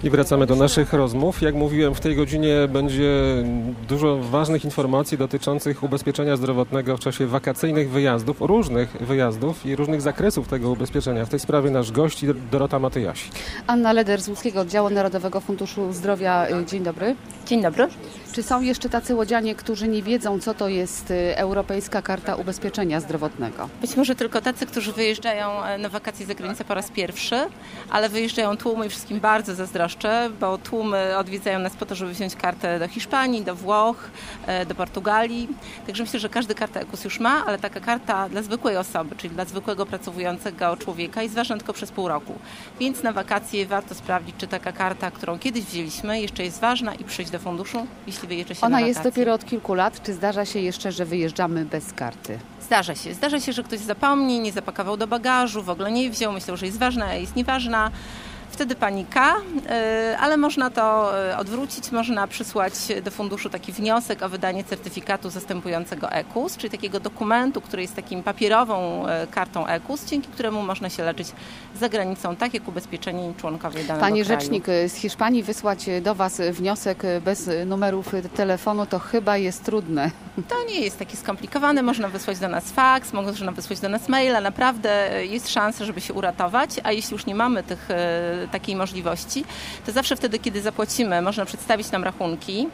I wracamy do naszych rozmów. Jak mówiłem, w tej godzinie będzie dużo ważnych informacji dotyczących ubezpieczenia zdrowotnego w czasie wakacyjnych wyjazdów, różnych wyjazdów i różnych zakresów tego ubezpieczenia. W tej sprawie nasz gość Dorota Matyjasik. Anna Leder z Łódzkiego Oddziału Narodowego Funduszu Zdrowia. Dzień dobry. Dzień dobry. Czy są jeszcze tacy łodzianie, którzy nie wiedzą, co to jest Europejska Karta Ubezpieczenia Zdrowotnego? Być może tylko tacy, którzy wyjeżdżają na wakacje za granicę po raz pierwszy, ale wyjeżdżają tłumy i wszystkim bardzo zazdroszczę, bo tłumy odwiedzają nas po to, żeby wziąć kartę do Hiszpanii, do Włoch, do Portugalii. Także myślę, że każdy kartę EKUS już ma, ale taka karta dla zwykłej osoby, czyli dla zwykłego pracującego człowieka jest ważna tylko przez pół roku. Więc na wakacje warto sprawdzić, czy taka karta, którą kiedyś wzięliśmy, jeszcze jest ważna i przyjść do funduszu, jeśli wyjeżdża się Ona na wakacje. jest dopiero od kilku lat. Czy zdarza się jeszcze, że wyjeżdżamy bez karty? Zdarza się. Zdarza się, że ktoś zapomni, nie zapakował do bagażu, w ogóle nie wziął, myślał, że jest ważna, a jest nieważna. Wtedy panika, ale można to odwrócić, można przysłać do funduszu taki wniosek o wydanie certyfikatu zastępującego EKUS, czyli takiego dokumentu, który jest takim papierową kartą EKUS, dzięki któremu można się leczyć za granicą, tak jak ubezpieczeni członkowie danego Pani kraju. rzecznik, z Hiszpanii wysłać do Was wniosek bez numerów telefonu to chyba jest trudne. To nie jest takie skomplikowane, można wysłać do nas faks, można wysłać do nas maila, naprawdę jest szansa, żeby się uratować, a jeśli już nie mamy takiej możliwości, to zawsze wtedy, kiedy zapłacimy, można przedstawić nam rachunki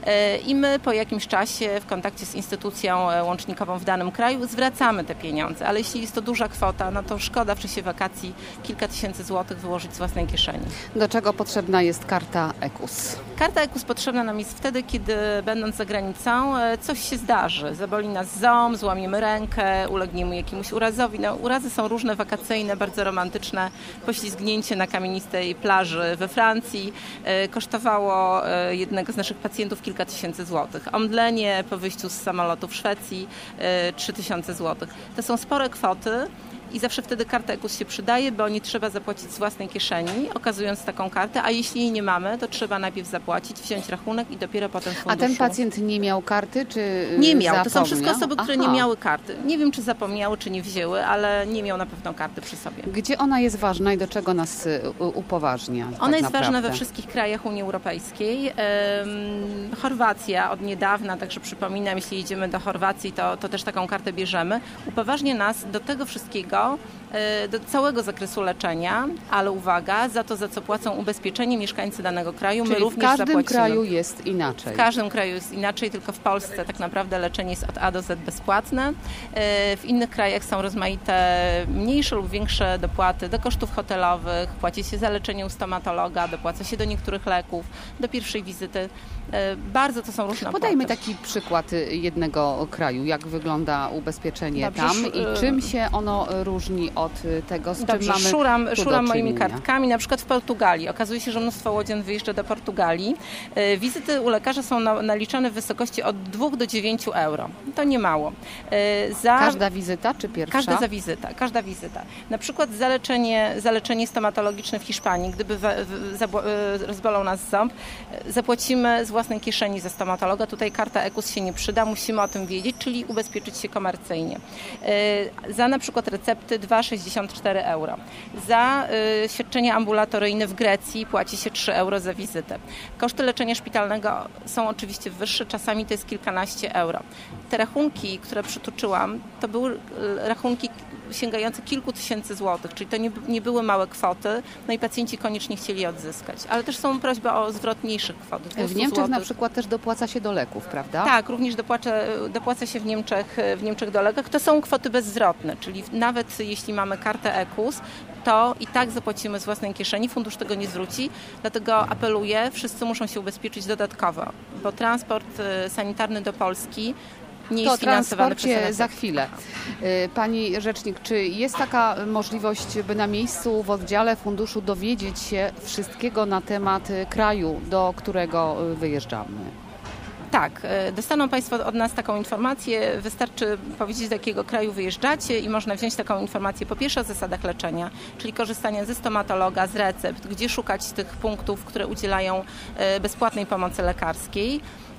i my po jakimś czasie w kontakcie z instytucją łącznikową w danym kraju zwracamy te pieniądze, ale jeśli jest to duża kwota, no to szkoda w czasie wakacji kilka tysięcy złotych wyłożyć z własnej kieszeni. Do czego potrzebna jest karta EKUS? Karta EKUS potrzebna nam jest wtedy, kiedy będąc za granicą coś się zdarzy. Zaboli nas ząb, złamiemy rękę, ulegniemy jakiemuś urazowi. No, urazy są różne, wakacyjne, bardzo romantyczne. Poślizgnięcie na kamienistej plaży we Francji kosztowało jednego z naszych pacjentów kilka tysięcy złotych. Omdlenie po wyjściu z samolotu w Szwecji 3000 złotych. To są spore kwoty. I zawsze wtedy karta EKUS się przydaje, bo nie trzeba zapłacić z własnej kieszeni, okazując taką kartę, a jeśli jej nie mamy, to trzeba najpierw zapłacić, wziąć rachunek i dopiero potem funduszu. A ten pacjent nie miał karty, czy nie miał. zapomniał? To są wszystkie osoby, które nie miały karty. Nie wiem, czy zapomniały, czy nie wzięły, ale nie miał na pewno karty przy sobie. Gdzie ona jest ważna i do czego nas upoważnia? Ona jest ważna we wszystkich krajach Unii Europejskiej. Chorwacja od niedawna, także przypominam, jeśli jedziemy do Chorwacji, to też taką kartę bierzemy. Upoważnia nas do tego wszystkiego, do całego zakresu leczenia, ale uwaga, za to, za co płacą ubezpieczeni mieszkańcy danego kraju, czyli my również w każdym zapłacimy. kraju jest inaczej. W każdym kraju jest inaczej, tylko w Polsce tak naprawdę leczenie jest od A do Z bezpłatne. W innych krajach są rozmaite mniejsze lub większe dopłaty do kosztów hotelowych, płaci się za leczenie u stomatologa, dopłaca się do niektórych leków, do pierwszej wizyty. Bardzo to są różne Podajmy opłaty. taki przykład jednego kraju, jak wygląda ubezpieczenie Dobrze, tam i czym się ono różni od tego, z czym mamy szuram moimi kartkami. Na przykład w Portugalii. Okazuje się, że mnóstwo łodzian wyjeżdża do Portugalii. Wizyty u lekarza są naliczane w wysokości od 2 do 9 euro. To nie mało. Każda wizyta czy pierwsza? Każda wizyta. Na przykład za leczenie stomatologiczne w Hiszpanii, gdyby rozbolał nas ząb, zapłacimy z własnej kieszeni za stomatologa. Tutaj karta EKUS się nie przyda, musimy o tym wiedzieć, czyli ubezpieczyć się komercyjnie. Za na przykład recepty 2,64 euro. Za świadczenia ambulatoryjne w Grecji płaci się 3 euro za wizytę. Koszty leczenia szpitalnego są oczywiście wyższe, czasami to jest kilkanaście euro. Te rachunki, które przytoczyłam, to były rachunki sięgające kilku tysięcy złotych, czyli to nie były małe kwoty, no i pacjenci koniecznie chcieli je odzyskać. Ale też są prośby o zwrot mniejszych kwot. W Niemczech na przykład też dopłaca się do leków, prawda? Tak, również dopłaca się w Niemczech do leków. To są kwoty bezzwrotne, czyli nawet jeśli mamy kartę EKUS, to i tak zapłacimy z własnej kieszeni, fundusz tego nie zwróci, dlatego apeluję, wszyscy muszą się ubezpieczyć dodatkowo, bo transport sanitarny do Polski nie jest finansowany przez NFZ. Za chwilę. Pani rzecznik, czy jest taka możliwość, by na miejscu w oddziale funduszu dowiedzieć się wszystkiego na temat kraju, do którego wyjeżdżamy? Tak, dostaną Państwo od nas taką informację, wystarczy powiedzieć, do jakiego kraju wyjeżdżacie i można wziąć taką informację po pierwsze o zasadach leczenia, czyli korzystania ze stomatologa, z recept, gdzie szukać tych punktów, które udzielają bezpłatnej pomocy lekarskiej.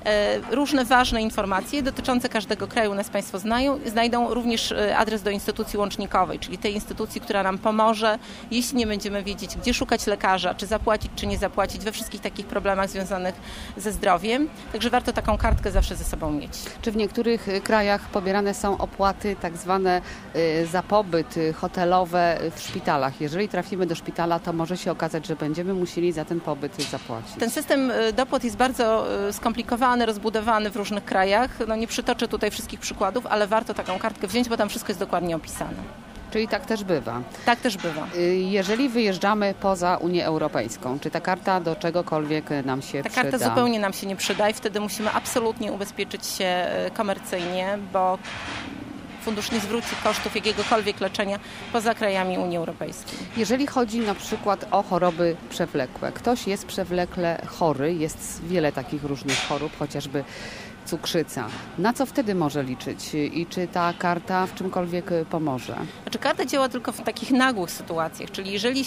Różne ważne informacje dotyczące każdego kraju nas Państwo znajdą również adres do instytucji łącznikowej, czyli tej instytucji, która nam pomoże, jeśli nie będziemy wiedzieć, gdzie szukać lekarza, czy zapłacić, czy nie zapłacić, we wszystkich takich problemach związanych ze zdrowiem. Także warto taką kartkę zawsze ze sobą mieć. Czy w niektórych krajach pobierane są opłaty tak zwane za pobyt hotelowe w szpitalach? Jeżeli trafimy do szpitala, to może się okazać, że będziemy musieli za ten pobyt zapłacić. Ten system dopłat jest bardzo skomplikowany, rozbudowany w różnych krajach. No nie przytoczę tutaj wszystkich przykładów, ale warto taką kartkę wziąć, bo tam wszystko jest dokładnie opisane. Czyli tak też bywa. Tak też bywa. Jeżeli wyjeżdżamy poza Unię Europejską, czy ta karta do czegokolwiek nam się przyda? Ta karta zupełnie nam się nie przyda i wtedy musimy absolutnie ubezpieczyć się komercyjnie, bo fundusz nie zwróci kosztów jakiegokolwiek leczenia poza krajami Unii Europejskiej. Jeżeli chodzi na przykład o choroby przewlekłe, ktoś jest przewlekle chory, jest wiele takich różnych chorób, chociażby cukrzyca. Na co wtedy może liczyć i czy ta karta w czymkolwiek pomoże? Znaczy karta działa tylko w takich nagłych sytuacjach, czyli jeżeli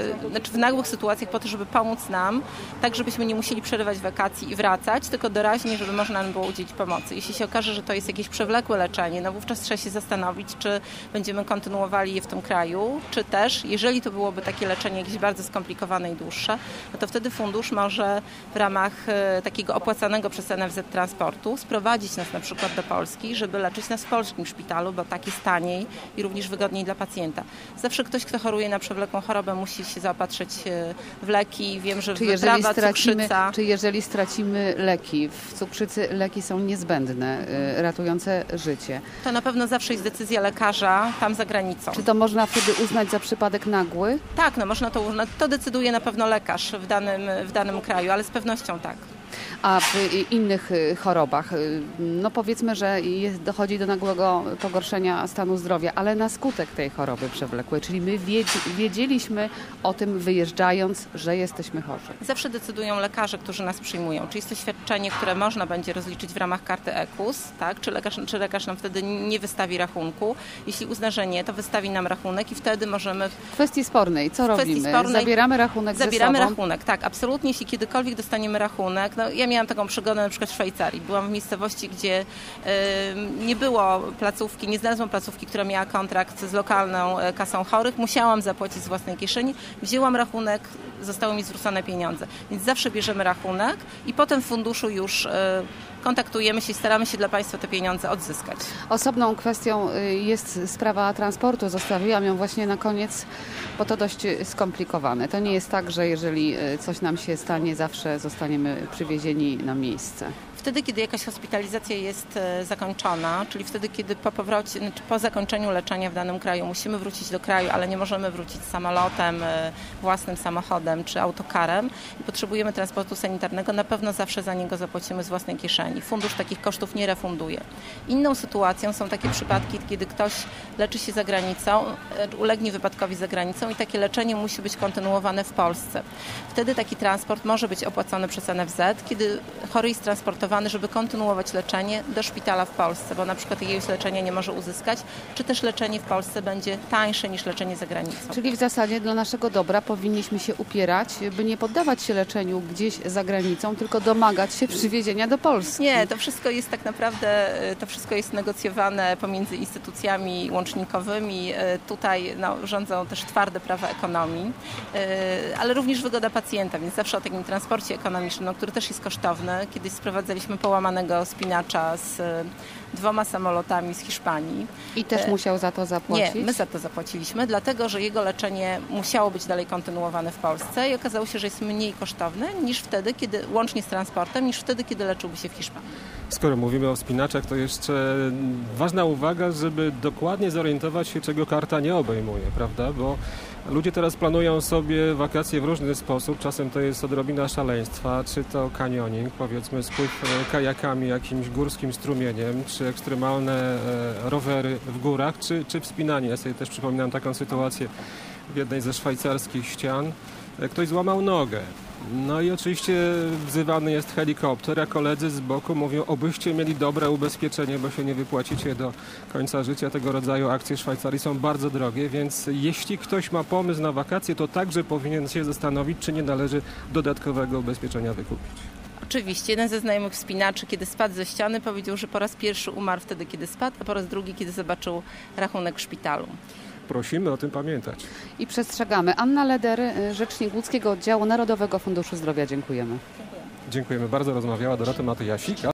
w nagłych sytuacjach po to, żeby pomóc nam, tak żebyśmy nie musieli przerywać wakacji i wracać, tylko doraźnie, żeby można nam było udzielić pomocy. Jeśli się okaże, że to jest jakieś przewlekłe leczenie, no wówczas trzeba się zastanowić, czy będziemy kontynuowali je w tym kraju, czy też, jeżeli to byłoby takie leczenie jakieś bardzo skomplikowane i dłuższe, no to wtedy fundusz może w ramach takiego opłacanego przez NFZ transportu sprowadzić nas na przykład do Polski, żeby leczyć nas w polskim szpitalu, bo tak jest taniej i również wygodniej dla pacjenta. Zawsze ktoś, kto choruje na przewlekłą chorobę, musi się zaopatrzyć w leki. Wiem, że wyprawa, cukrzyca... Czy jeżeli stracimy leki, w cukrzycy leki są niezbędne, ratujące życie. To na pewno zawsze jest decyzja lekarza tam za granicą. Czy to można wtedy uznać za przypadek nagły? Tak, no można to uznać. To decyduje na pewno lekarz w danym kraju, ale z pewnością tak. A w innych chorobach, no powiedzmy, że dochodzi do nagłego pogorszenia stanu zdrowia, ale na skutek tej choroby przewlekłej, czyli my wiedzieliśmy o tym wyjeżdżając, że jesteśmy chorzy. Zawsze decydują lekarze, którzy nas przyjmują. Czy jest to świadczenie, które można będzie rozliczyć w ramach karty EKUS, tak? Czy lekarz nam wtedy nie wystawi rachunku. Jeśli uzna, że nie, to wystawi nam rachunek i wtedy możemy... W kwestii spornej, co robimy? Zabieramy rachunek ze sobą? Zabieramy rachunek, tak, absolutnie. Jeśli kiedykolwiek dostaniemy rachunek, no ja miałam taką przygodę na przykład w Szwajcarii. Byłam w miejscowości, gdzie nie było placówki, nie znalazłam placówki, która miała kontrakt z lokalną kasą chorych. Musiałam zapłacić z własnej kieszeni. Wzięłam rachunek, zostały mi zwrócone pieniądze. Więc zawsze bierzemy rachunek i potem w funduszu już kontaktujemy się i staramy się dla Państwa te pieniądze odzyskać. Osobną kwestią jest sprawa transportu. Zostawiłam ją właśnie na koniec, bo to dość skomplikowane. To nie jest tak, że jeżeli coś nam się stanie, zawsze zostaniemy przywiezieni na miejsce. Wtedy, kiedy jakaś hospitalizacja jest zakończona, czyli wtedy, kiedy po zakończeniu leczenia w danym kraju musimy wrócić do kraju, ale nie możemy wrócić samolotem, własnym samochodem czy autokarem i potrzebujemy transportu sanitarnego, na pewno zawsze za niego zapłacimy z własnej kieszeni. Fundusz takich kosztów nie refunduje. Inną sytuacją są takie przypadki, kiedy ktoś leczy się za granicą, ulegnie wypadkowi za granicą i takie leczenie musi być kontynuowane w Polsce. Wtedy taki transport może być opłacony przez NFZ, kiedy chory jest transportowany, żeby kontynuować leczenie do szpitala w Polsce, bo na przykład jakiegoś leczenia nie może uzyskać, czy też leczenie w Polsce będzie tańsze niż leczenie za granicą. Czyli w zasadzie dla naszego dobra powinniśmy się upierać, by nie poddawać się leczeniu gdzieś za granicą, tylko domagać się przywiezienia do Polski. Nie, to wszystko jest tak naprawdę, negocjowane pomiędzy instytucjami łącznikowymi. Tutaj rządzą też twarde prawa ekonomii, ale również wygoda pacjenta, więc zawsze o takim transporcie ekonomicznym, który też jest kosztowny. Kiedyś sprowadzaliśmy połamanego spinacza z 2 samolotami z Hiszpanii. I też musiał za to zapłacić? Nie, my za to zapłaciliśmy, dlatego że jego leczenie musiało być dalej kontynuowane w Polsce i okazało się, że jest mniej kosztowne niż wtedy, kiedy łącznie z transportem, niż wtedy, kiedy leczyłby się w Hiszpanii. Skoro mówimy o wspinaczach, to jeszcze ważna uwaga, żeby dokładnie zorientować się, czego karta nie obejmuje, prawda? Bo ludzie teraz planują sobie wakacje w różny sposób. Czasem to jest odrobina szaleństwa, czy to kanioning, powiedzmy spływ kajakami jakimś górskim strumieniem, czy ekstremalne rowery w górach, czy wspinanie. Ja sobie też przypominam taką sytuację w jednej ze szwajcarskich ścian. Ktoś złamał nogę. No i oczywiście wzywany jest helikopter, a koledzy z boku mówią, obyście mieli dobre ubezpieczenie, bo się nie wypłacicie do końca życia. Tego rodzaju akcje w Szwajcarii są bardzo drogie, więc jeśli ktoś ma pomysł na wakacje, to także powinien się zastanowić, czy nie należy dodatkowego ubezpieczenia wykupić. Oczywiście. Jeden ze znajomych wspinaczy, kiedy spadł ze ściany, powiedział, że po raz pierwszy umarł wtedy, kiedy spadł, a po raz drugi, kiedy zobaczył rachunek w szpitalu. Prosimy o tym pamiętać. I przestrzegamy. Anna Leder, rzecznik Łódzkiego Oddziału Narodowego Funduszu Zdrowia. Dziękujemy. Dziękujemy bardzo. Rozmawiała Dorota Matyjasik.